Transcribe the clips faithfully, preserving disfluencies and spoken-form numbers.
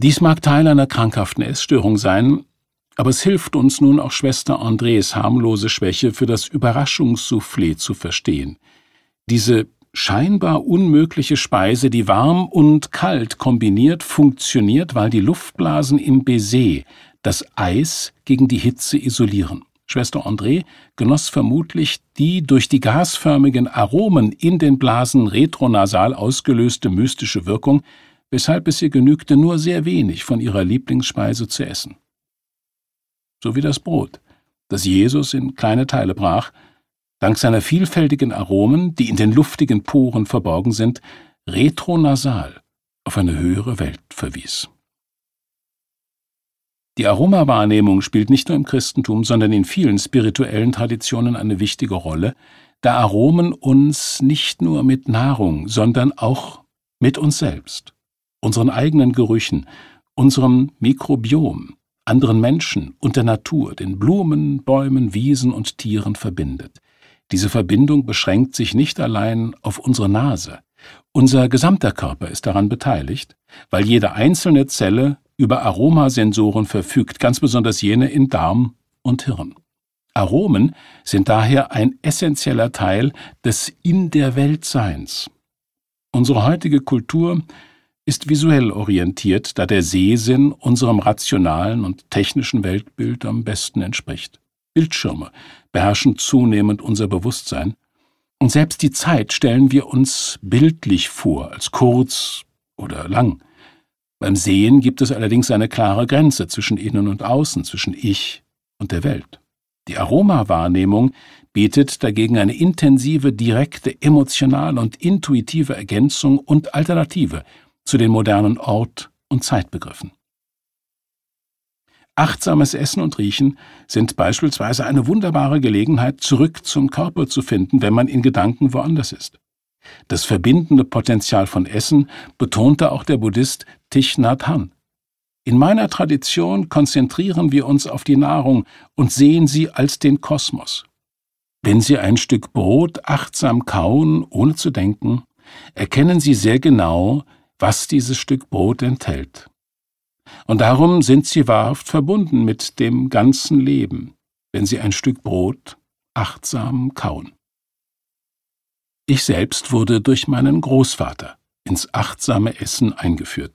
Dies mag Teil einer krankhaften Essstörung sein, aber es hilft uns nun auch Schwester Andrés harmlose Schwäche für das Überraschungssoufflé zu verstehen. Diese scheinbar unmögliche Speise, die warm und kalt kombiniert funktioniert, weil die Luftblasen im Baiser das Eis gegen die Hitze isolieren. Schwester André genoss vermutlich die durch die gasförmigen Aromen in den Blasen retronasal ausgelöste mystische Wirkung, weshalb es ihr genügte, nur sehr wenig von ihrer Lieblingsspeise zu essen. So wie das Brot, das Jesus in kleine Teile brach, dank seiner vielfältigen Aromen, die in den luftigen Poren verborgen sind, retronasal auf eine höhere Welt verwies. Die Aromawahrnehmung spielt nicht nur im Christentum, sondern in vielen spirituellen Traditionen eine wichtige Rolle, da Aromen uns nicht nur mit Nahrung, sondern auch mit uns selbst, unseren eigenen Gerüchen, unserem Mikrobiom, anderen Menschen und der Natur, den Blumen, Bäumen, Wiesen und Tieren verbindet. Diese Verbindung beschränkt sich nicht allein auf unsere Nase. Unser gesamter Körper ist daran beteiligt, weil jede einzelne Zelle über Aromasensoren verfügt, ganz besonders jene in Darm und Hirn. Aromen sind daher ein essentieller Teil des In-der-Welt-Seins. Unsere heutige Kultur ist visuell orientiert, da der Sehsinn unserem rationalen und technischen Weltbild am besten entspricht. Bildschirme beherrschen zunehmend unser Bewusstsein, und selbst die Zeit stellen wir uns bildlich vor, als kurz oder lang. Beim Sehen gibt es allerdings eine klare Grenze zwischen Innen und Außen, zwischen Ich und der Welt. Die Aromawahrnehmung bietet dagegen eine intensive, direkte, emotionale und intuitive Ergänzung und Alternative zu den modernen Ort- und Zeitbegriffen. Achtsames Essen und Riechen sind beispielsweise eine wunderbare Gelegenheit, zurück zum Körper zu finden, wenn man in Gedanken woanders ist. Das verbindende Potenzial von Essen betonte auch der Buddhist Thich Nhat Hanh. In meiner Tradition konzentrieren wir uns auf die Nahrung und sehen sie als den Kosmos. Wenn Sie ein Stück Brot achtsam kauen, ohne zu denken, erkennen Sie sehr genau, was dieses Stück Brot enthält. Und darum sind Sie wahrhaft verbunden mit dem ganzen Leben, wenn Sie ein Stück Brot achtsam kauen. Ich selbst wurde durch meinen Großvater ins achtsame Essen eingeführt.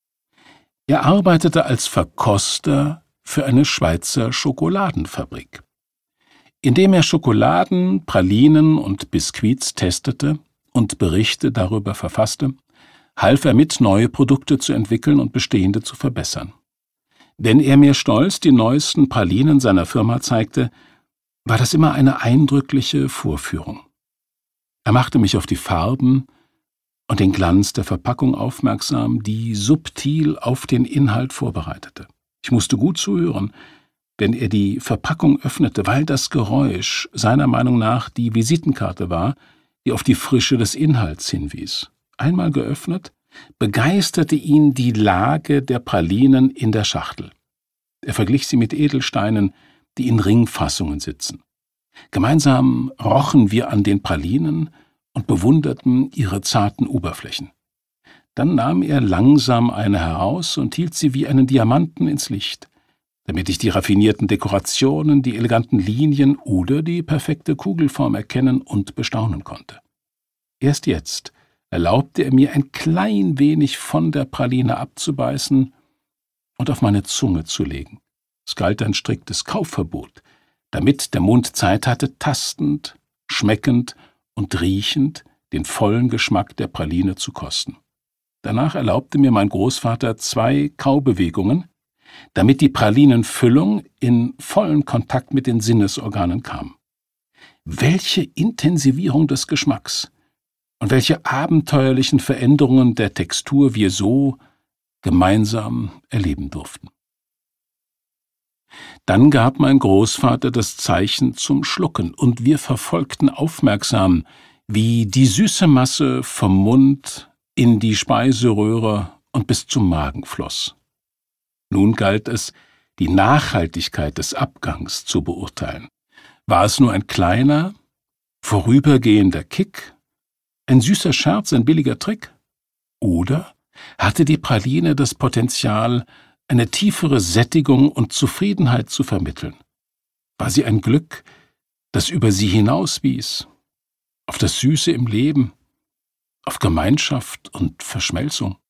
Er arbeitete als Verkoster für eine Schweizer Schokoladenfabrik. Indem er Schokoladen, Pralinen und Biskuits testete und Berichte darüber verfasste, half er mit, neue Produkte zu entwickeln und bestehende zu verbessern. Wenn er mir stolz die neuesten Pralinen seiner Firma zeigte, war das immer eine eindrückliche Vorführung. Er machte mich auf die Farben und den Glanz der Verpackung aufmerksam, die subtil auf den Inhalt vorbereitete. Ich musste gut zuhören, wenn er die Verpackung öffnete, weil das Geräusch seiner Meinung nach die Visitenkarte war, die auf die Frische des Inhalts hinwies. Einmal geöffnet, begeisterte ihn die Lage der Pralinen in der Schachtel. Er verglich sie mit Edelsteinen, die in Ringfassungen sitzen. Gemeinsam rochen wir an den Pralinen und bewunderten ihre zarten Oberflächen. Dann nahm er langsam eine heraus und hielt sie wie einen Diamanten ins Licht, damit ich die raffinierten Dekorationen, die eleganten Linien oder die perfekte Kugelform erkennen und bestaunen konnte. Erst jetzt erlaubte er mir, ein klein wenig von der Praline abzubeißen und auf meine Zunge zu legen. Es galt ein striktes Kaufverbot, damit der Mund Zeit hatte, tastend, schmeckend und riechend den vollen Geschmack der Praline zu kosten. Danach erlaubte mir mein Großvater zwei Kaubewegungen, damit die Pralinenfüllung in vollen Kontakt mit den Sinnesorganen kam. Welche Intensivierung des Geschmacks und welche abenteuerlichen Veränderungen der Textur wir so gemeinsam erleben durften. Dann gab mein Großvater das Zeichen zum Schlucken, und wir verfolgten aufmerksam, wie die süße Masse vom Mund in die Speiseröhre und bis zum Magen floss. Nun galt es, die Nachhaltigkeit des Abgangs zu beurteilen. War es nur ein kleiner, vorübergehender Kick, ein süßer Scherz, ein billiger Trick? Oder Hatte die Praline das Potenzial, eine tiefere Sättigung und Zufriedenheit zu vermitteln? War sie ein Glück, das über sie hinauswies, auf das Süße im Leben, auf Gemeinschaft und Verschmelzung?